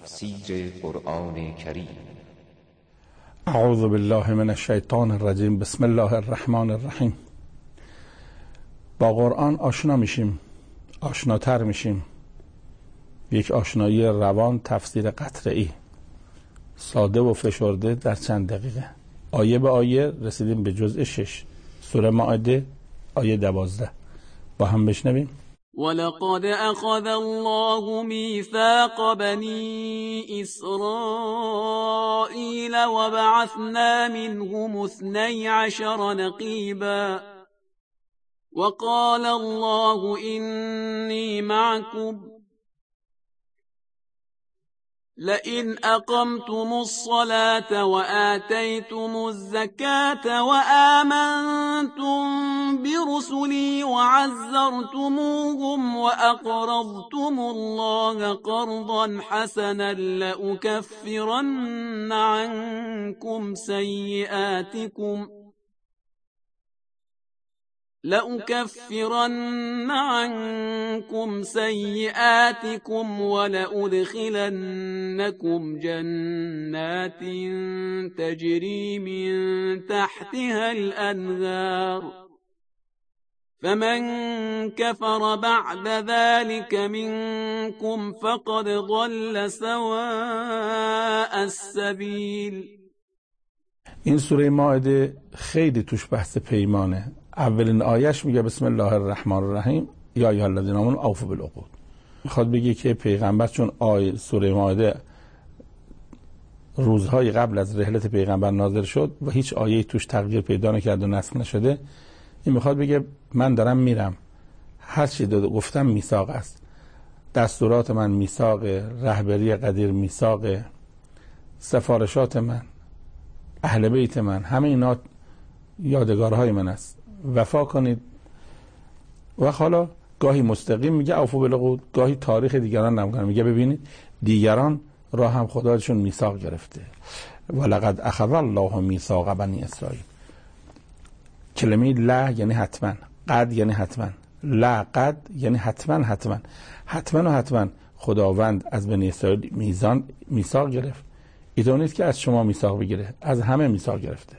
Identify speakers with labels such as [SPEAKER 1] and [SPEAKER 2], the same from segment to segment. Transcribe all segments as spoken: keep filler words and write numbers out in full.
[SPEAKER 1] تفسیر قرآن کریم.
[SPEAKER 2] اعوذ بالله من الشیطان الرجیم. بسم الله الرحمن الرحیم. با قرآن آشنا میشیم، آشناتر میشیم. یک آشنایی روان، تفسیر قطعی، ساده و فشرده در چند دقیقه. آیه به آیه رسیدیم به جزء شش، سوره مائده آیه دوازده. با هم بشنویم.
[SPEAKER 3] ولقد اخذ الله میثاق بنی اسرائیل وبعثنا منهم اثنی عشر نقیبا وقال الله إني معكم لئن أقمتم الصلاة وآتيتم الزكاة وآمنتم برسلي وعزرتموهم وأقرضتم الله قرضا حسنا لأكفرن عنكم سيئاتكم لأكفرن عنكم سيئاتكم ولأدخلنكم جنات تجري من تحتها الأنهار فمن كفر بعد ذلك منكم فقد ضل سواء السبيل.
[SPEAKER 2] این سوره مائده خیلی توش بحث پیمانه. اولین آیش میگه بسم الله الرحمن الرحیم یا ایها الذین آمنوا اوفوا بالعقود. میخواد بگه که پیغمبر چون آیه سوره مائده روزهای قبل از رحلت پیغمبر نازل شد و هیچ آیه توش تغییر پیدا نکرد و نسخ نشده، این میخواد بگه من دارم میرم، هر چی گفتم میثاق است، دستورات من میثاق، رهبری قدیر میثاق، سفارشات من، اهل بیت من، همه اینا یادگارهای من است، وفا کنید. و حالا گاهی مستقیم میگه اوفوا بالعقود، گاهی تاریخ دیگران نمیگه، میگه ببینید دیگران را هم خدایشون میثاق گرفته. ولقد اخذ الله میثاق بنی اسرائیل. کلمه لا یعنی حتما، قد یعنی حتما، لا قد یعنی حتما حتما حتما و حتما خداوند از بنی اسرائیل میزان میثاق گرفت. اینطور نیست که از شما میثاق بگیره، از همه میثاق گرفته.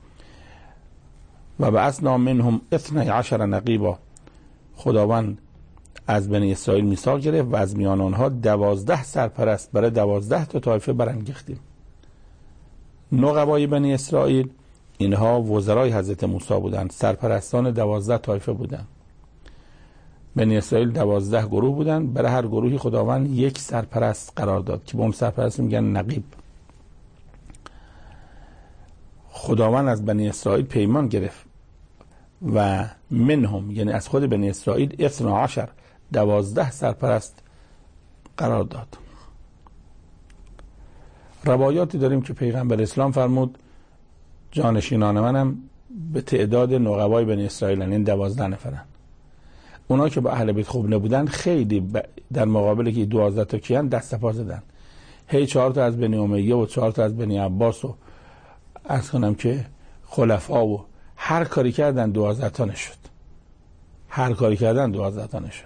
[SPEAKER 2] و بعثنا منهم اثنی عشر نقیبا، خداوند از بنی اسرائیل میثاق گرفت و از میان آنها دوازده سرپرست برای دوازده تا طایفه برانگیختیم. نقبای بنی اسرائیل اینها وزرای حضرت موسی بودند، سرپرستان دوازده طایفه بودند. بنی اسرائیل دوازده گروه بودند، برای هر گروهی خداوند یک سرپرست قرار داد که به اون سرپرست میگن نقیب. خداوند از بنی اسرائیل پیمان گرفت و منهم یعنی از خود بنی اسرائیل اثنی عشر دوازده سرپرست قرار داد. روایاتی داریم که پیغمبر اسلام فرمود جانشینان منم به تعداد نقبای بنی اسرائیل، یعنی دوازده نفرن. اونا که با اهل بیت خوب نبودن خیلی در مقابل که دوازده تا کیان دست پا زدن. هی چهار تا از بنی امیه و چهار تا از بنی عباس و از کنم که خلفا و هر کاری کردن دوازده تا نشد. هر کاری کردن دوازده تا نشد.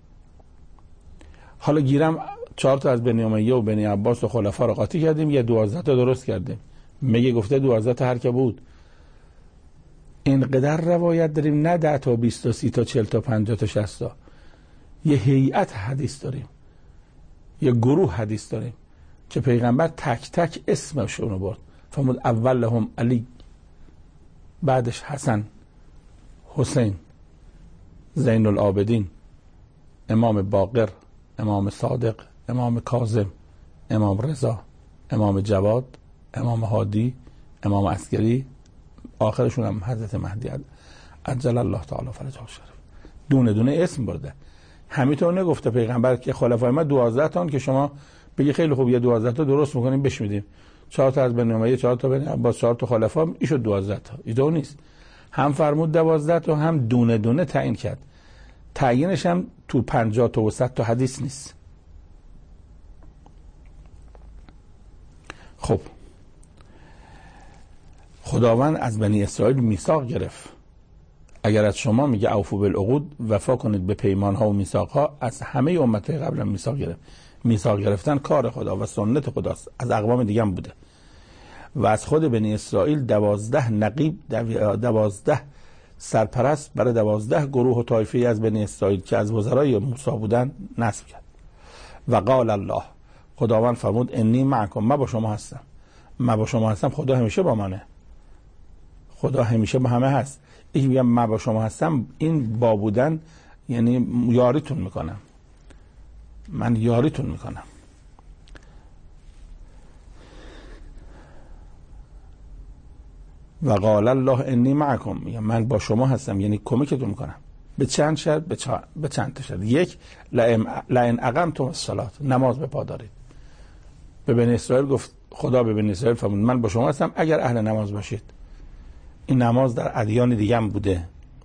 [SPEAKER 2] حالا گیرم چهار تا از بنی امیه و بنی عباس و خلفا رو قاطی کردیم، یه دوازده تا درست کردیم. میگه گفته دوازده تا هر که بود. اینقدر روایت داریم، نه ده تا بیست تا سی تا چهل تا پنجاه تا شصت تا. یه هیئت حدیث داریم، یه گروه حدیث داریم که پیغمبر تک تک اسمشون رو برد. فرمود اولهم علی، بعدش حسن، حسین، زین العابدین، امام باقر، امام صادق، امام کاظم، امام رضا، امام جواد، امام هادی، امام عسکری، آخرشون هم حضرت مهدی عجل الله تعالی فرجه الشریف. دونه دونه اسم برده. همینطور نگفته پیغمبر که خلفای ما دوازده تان که شما بگی خیلی خوب یه دوازده تا درست میکنیم بش میدیم، چهار تا از بنی امیه، چهار تا بنی عباس، چهار تا خلفا، ایشو دوازده تا. ایدو نیست، هم فرمود دوازده تا، هم دونه دونه تعیین کرد. تعیینش هم تو پنجاه تا و صد تا حدیث نیست. خب خداوند از بنی اسرائیل میثاق گرفت. اگر از شما میگه اوفوا بالعقود، وفا کنید به پیمان ها و میثاق ها، از همه امتهای قبل هم میثاق گرفت. میثاق گرفتن کار خدا و سنت خداست، از اقوام دیگه هم بوده و از خود بنی اسرائیل دوازده نقیب دوازده سرپرست برای دوازده گروه و طایفه از بنی اسرائیل که از وزرای موسی بودن نصب کرد. و قال الله، خداوند فرمود انی معکم، من با شما هستم. من با شما هستم، خدا همیشه با منه، خدا همیشه با همه هست. این میگم من با شما هستم، این با بودن یعنی یاریتون میکنم، من یاریتون میکنم. و قال الله انی معکم، میگم من با شما هستم یعنی کمکتون میکنم. به چند شرط؟ به, چا... به چند تا شرط. یک، لئن اقمتم الصلاة، نماز به پا دارید. به بنی اسرائیل گفت خدا، به بنی اسرائیل فرمود من با شما هستم اگر اهل نماز باشید. این نماز در ادیان دیگه هم بوده،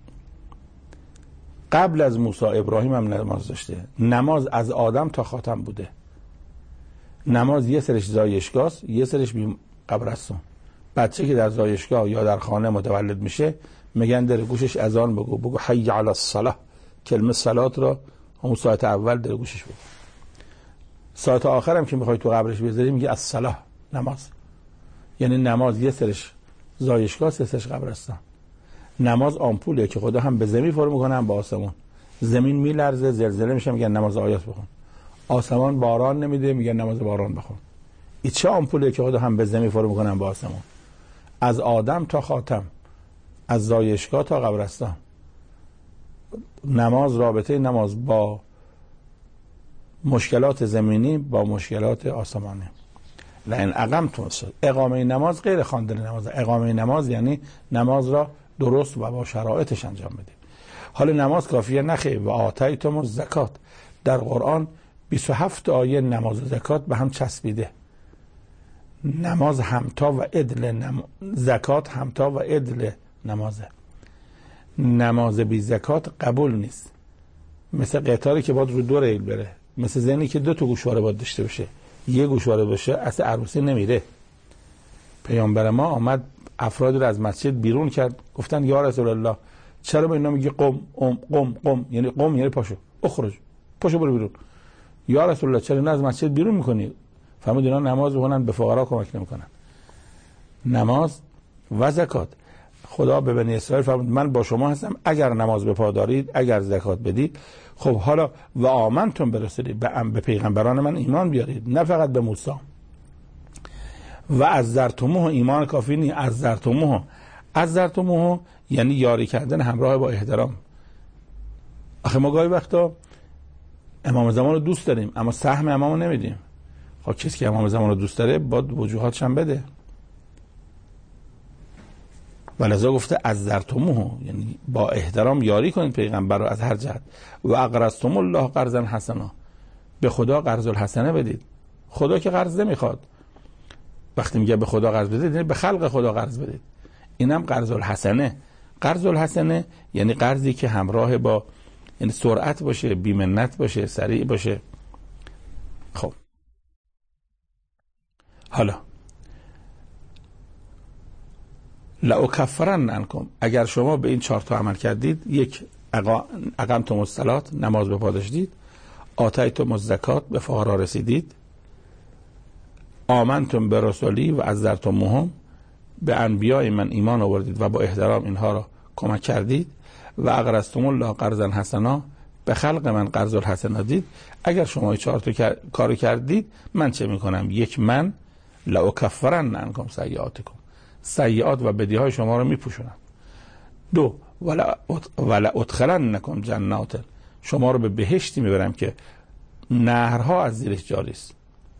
[SPEAKER 2] قبل از موسی ابراهیم هم نماز داشته. نماز از آدم تا خاتم بوده. نماز یه سرش زایشگاه، یه سرش بی قبرستون. بچه که در زایشگاه یا در خانه متولد میشه میگن در گوشش اذان بگو، بگو حی علی الصلاه، کلمه صلات را همون ساعت اول در گوشش بگو. ساعت آخر هم که میخوای تو قبرش بذاری میگه الصلاه، نماز. یعنی نماز یه سرش زایشگاه، سه سرش قبرستان. نماز آمپوله که خدا هم به زمین فرو میکنه هم به آسمون. زمین میلرزه، زلزله میشه، میگن نماز آیات بخون. آسمان باران نمیده، میگن نماز باران بخون. این چه آمپوله که خدا هم به زمین فرو میکنه هم به آسمون. از آدم تا خاتم، از زایشگاه تا قبرستان. نماز، رابطه نماز با مشکلات زمینی با مشکلات آسمانی. لئن اقمتم الصلاة، اقامه نماز غیر خواندن نماز. اقامه نماز یعنی نماز را درست و با شرایطش انجام بدید. حالا نماز کافیه نخیر. و آتیتم الزکات، در قرآن بیست و هفت آیه نماز و زکات به هم چسبیده. نماز همتا و عدل، نم... زکات همتا و عدل نمازه. نماز بی زکات قبول نیست. مثل قطاری که باید رو دو ریل بره، مثل زنی که دو تا گوشواره باید داشته باشه، یه گوشواره باشه اصلا عروسی نمیره. پیامبر ما آمد افرادی رو از مسجد بیرون کرد، گفتن یا رسول الله چرا به اینا میگی قم قم قم قم؟ یعنی قم یعنی پاشو، اخرج، پاشو برو بیرون. یا رسول الله چرا اینا از مسجد بیرون میکنی؟ فرمود اینا نماز بخونن به فقرا کمک نمیکنن. نماز و زکات. خدا به بنی اسرائیل فرمود من با شما هستم اگر نماز به پا دارید، اگر زکات بدید. خب حالا و آمنتم برسولید، به پیغمبران من ایمان بیارید، نه فقط به موسی. و از زرتموه، ایمان کافی نیست. از زرتموه، از زرتموه یعنی یاری کردن همراه با احترام. آخه ما گاهی وقتا امام زمان رو دوست داریم اما سهم امام رو نمیدیم. خب کسی که امام زمان رو دوست داره باید وجوهاتش هم بده. ولذا گفته از زرتموه، یعنی با احترام یاری کنید پیغمبر رو از هر جهت. و اقرضتم الله قرضا حسنا، به خدا قرض الحسنه بدید. خدا که قرض نمیخواد. وقتی میگه به خدا قرض بدید یعنی به خلق خدا قرض بدید. اینم قرض الحسنه. قرض الحسنه یعنی قرضی که همراه با یعنی سرعت باشه، بی‌منت باشه، سریع باشه. خب حالا لأکفرن عنکم، اگر شما به این چهار تا عمل کردید، یک اقمتم الصلاة، نماز به پا داشتید، آتیتم الزکات، به فقرا رسیدید، آمنتم به رسولی و عزرتموهم، به انبیاء من ایمان آوردید و با احترام اینها را کمک کردید، و اقرضتم الله قرضا حسنا، به خلق من قرض الحسنا دید. اگر شما این چهار تا کارو کردید من چه میکنم؟ یک، من لأکفرن عنکم سیئاتکم، سیئات و بدیهای شما رو میپوشونم. دو، ولا ادخلنکم جنات، شما رو به بهشتی میبرم که نهرها از زیرش جاری است.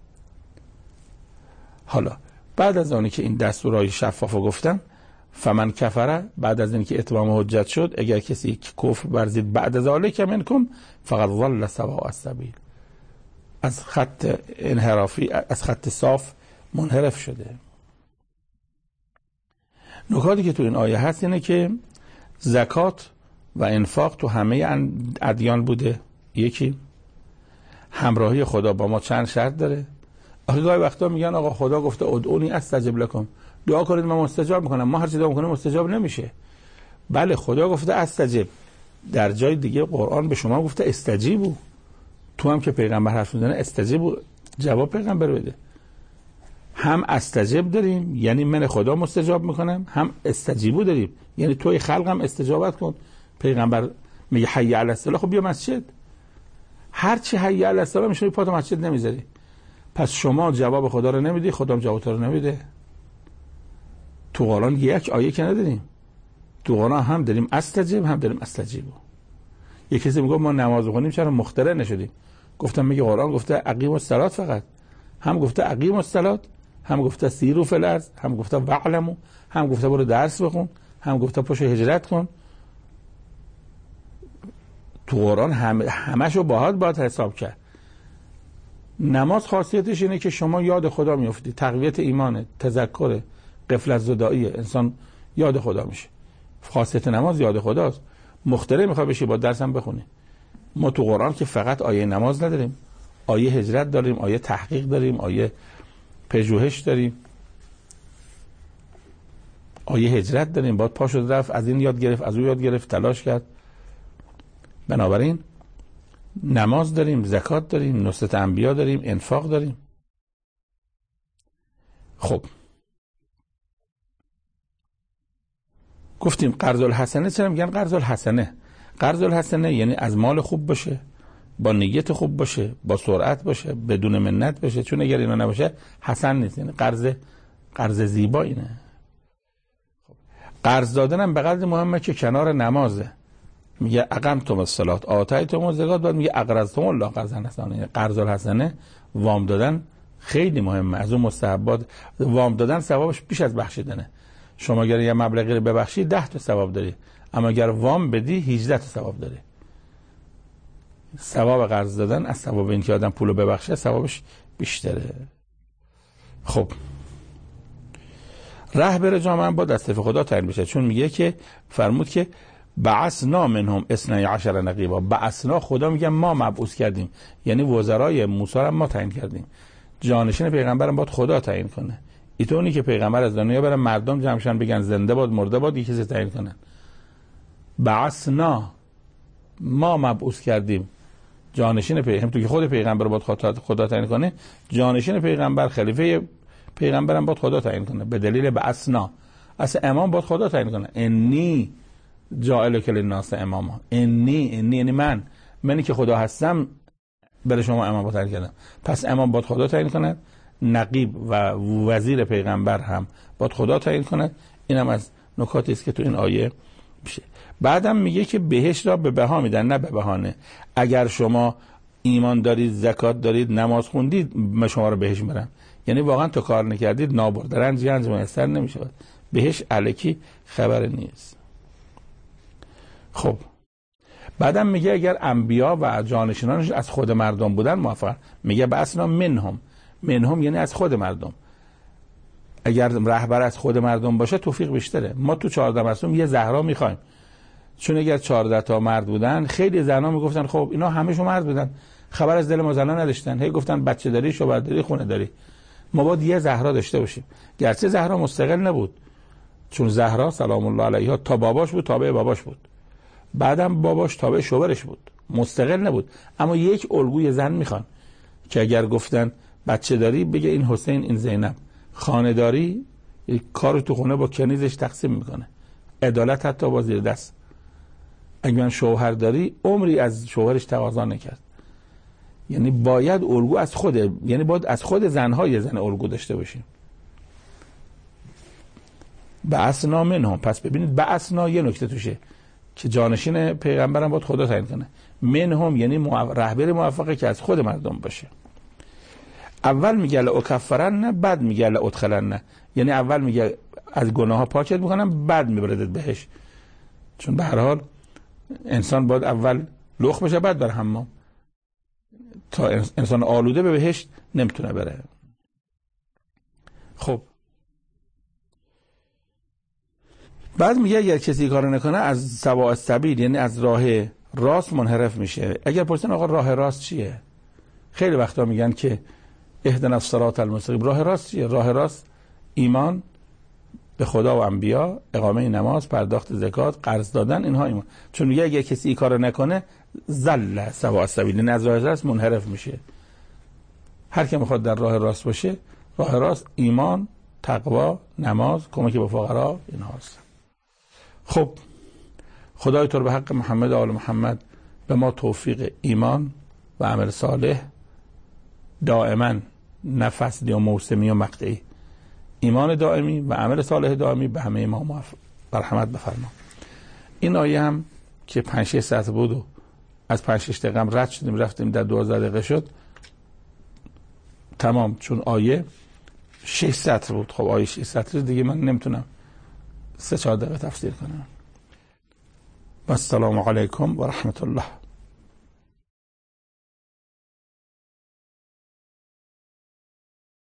[SPEAKER 2] حالا بعد از آنی که این دستورهای شفاف رو گفتم، فمن کفره، بعد از اینکه اتمام حجت شد، اگر کسی کفر ورزید بعد از ذالک منکم فقط ضل سواء السبیل، از خط انحرافی، از خط صاف منحرف شده. نکاتی که تو این آیه هست اینه که زکات و انفاق تو همه ادیان بوده. یکی، همراهی خدا با ما چند شرط داره. آخه گاهی وقتا میگن آقا خدا گفته ادعونی استجب لکم، دعا کنید من مستجاب میکنم. ما هر چی دعا میکنیم مستجاب نمیشه. بله خدا گفته استجب، در جای دیگه قرآن به شما گفته استجیبو، تو هم که پیغمبر حرف میزنه استجیب جواب پیغمبر بده. هم استجیب داریم یعنی من خدا مستجاب میکنم، هم استجیبو داریم یعنی توی خلقم استجابت کن. پیغمبر میگه حی علی الصلاه، خب بیا مسجد. هر چی حی علی الصلاه میشه پات مسجد نمیذاری. پس شما جواب خدا رو نمیدی، خدا هم جواب تو رو نمیده. تو قرآن یک آیه که نداریم، تو قرآن هم داریم استجیب هم داریم استجیبو. یک کسی میگه ما نماز بخونیم چرا مخترع نشدیم؟ گفتم میگه قرآن گفته اقیموا الصلاه، فقط هم گفته اقیموا الصلاه، هم گفته سیروا فی الارض، هم گفته واعلموا، هم گفته برو درس بخون، هم گفته پاشو هجرت کن. تو قرآن هم همشو باهات باید حساب کرد. نماز خاصیتش اینه که شما یاد خدا میافتی، تقویت ایمانه، تذکر، غفلت زدایی، انسان یاد خدا میشه. خاصیت نماز یاد خداست. مخترع میخوای بشی با درس هم بخونی. ما تو قرآن که فقط آیه نماز نداریم، آیه هجرت داریم، آیه تحقیق داریم، آیه پژوهش داریم، آیه هجرت داریم. باید پا شد رفت، از این یاد گرفت، از اون یاد گرفت، تلاش کرد. بنابراین نماز داریم، زکات داریم، نصرت انبیا داریم، انفاق داریم. خب گفتیم قرض الحسنه. چرا میگن قرض الحسنه؟ قرض الحسنه یعنی از مال خوب باشه، با نیت خوب باشه، با سرعت باشه، بدون منت باشه. چون اگر اینا نباشه حسن نیست، یعنی قرض قرض زیبا اینه. خب قرض دادن هم به قدر مهمه که کنار نمازه. میگه اقمتم الصلاه آتیتم الزکات، بعد میگه اقرضتم الله قرضا حسنا. یعنی قرض الحسنه وام دادن خیلی مهمه. از اون مستحبات وام دادن ثوابش بیش از بخشیدنه. شما اگر یه مبلغی رو ببخشی ده تا ثواب داری، اما اگر وام بدی هجده تا ثواب داری. ثواب قرض دادن از ثواب این که آدم پولو ببخشه ثوابش بیشتره. خب رهبر جامعه با دست خدا تعیین بشه، چون میگه که فرمود که بعثنا منهم اثنی عشر نقیبا. بعثنا خدا میگه ما مبعوث کردیم، یعنی وزرای موسی رو ما تعیین کردیم. جانشین پیغمبرم باید خدا تعیین کنه. اینطوری که پیغمبر از دنیا بره مردم جمعشن بگن زنده باد مرده باد یک کسی تعیین کنن. بعثنا ما مبعوث کردیم جانشین پیغمبر، تو که خود پیغمبر باید خدا تعیین کنه، جانشین پیغمبر خلیفه پیغمبرم باید خدا تعیین کنه. به دلیل بعثنا اصلا امام باید خدا تعیین کنه. انی جاعلک للناس اماما. انی انی یعنی من منی که خدا هستم برای شما امام باید تعیین کردم. پس امام باید خدا تعیین کنه، نقیب و وزیر پیغمبر هم باید خدا تعیین کنه. اینم از نکاتی است که تو این آیه میشه. بعدم میگه که بهشت را به بها میدن نه به بهانه. اگر شما ایمان دارید، زکات دارید، نماز خوندید، ما شما رو بهشت میبرن. یعنی واقعا تو کار نکردید نابرد رنج گنج میسر نمیشه. بهشت الکی خبر نیست. خب بعدم میگه اگر انبیا و جانشینانش از خود مردم بودن موفق، میگه بعثنا منهم. منهم یعنی از خود مردم. اگر رهبر از خود مردم باشه توفیق بیشتره. ما تو چهارده معصوم یه زهرا میخوایم، چون اگر چهارده تا مرد بودن خیلی زنا میگفتن خب اینا همه‌شون مرد بودن، خبر از دل ما زنا نداشتن، هی گفتن بچه داری، شوهر داری، خونه داری. ما باید یه زهرا داشته باشیم. گرچه زهرا مستقل نبود، چون زهرا سلام الله علیها تا باباش بود، تابع باباش بود، بعدم باباش تابع شوهرش بود، مستقل نبود. اما یک الگوی زن میخوان که اگر گفتن بچه داری بگه این حسین این زینب، خانه داری کار تو خونه با کنیزش تقسیم میکنه، عدالت حتی با زیر دست. اگر شوهر داری عمری از شوهرش تقاضا نکرد. یعنی باید الگو از خود، یعنی باید از خود زنهای زن الگو داشته باشیم. بعثنا منهم. پس ببینید بعثنا یه نکته توشه که جانشین پیغمبرم باید خدا تعیین کنه. منهم یعنی رهبر موفقه که از خود مردم باشه. اول میگه لأکفرن، بعد میگه لأدخلن. یعنی اول میگه از گناه ها پاکت میکنم، بعد میبردت بهش. چون به هر حال انسان باید اول لخ بشه بعد بره حمام. تا انسان آلوده به بهشت نمیتونه بره. خب بعد میگه اگر کسی کارو نکنه از سواء السبیل، یعنی از راه راست منحرف میشه. اگر پرسن آقا راه راست چیه؟ خیلی وقتا میگن که اهدنا الصراط المستقیم. راه راست چیه؟ راه راست ایمان به خدا و انبیا، اقامه نماز، پرداخت زکات، قرض دادن، اینها ایمان. چون میگه اگه کسی این کارو نکنه زل سواء السبیل، این از راه راست منحرف میشه. هر کی میخواد در راه راست باشه، راه راست ایمان، تقوا، نماز، کمک به فقرا، اینا هست. خب خدای تو رو به حق محمد و آل محمد به ما توفیق ایمان و عمل صالح دائما، نه فصلی و موسمی و مقطعی، ایمان دائمی و عمل صالح دائمی به همه ما موفق مرحمت بفرما. این آیه هم که پنج شش ساعت بود و از پنج شش دقیقه رد شدیم رفتیم در دوازده دقیقه شد تمام، چون آیه شش سطر بود. خب آیه شش سطر دیگه من نمیتونم سه چهار دقیقه تفسیر کنم. و السلام علیکم و رحمت الله.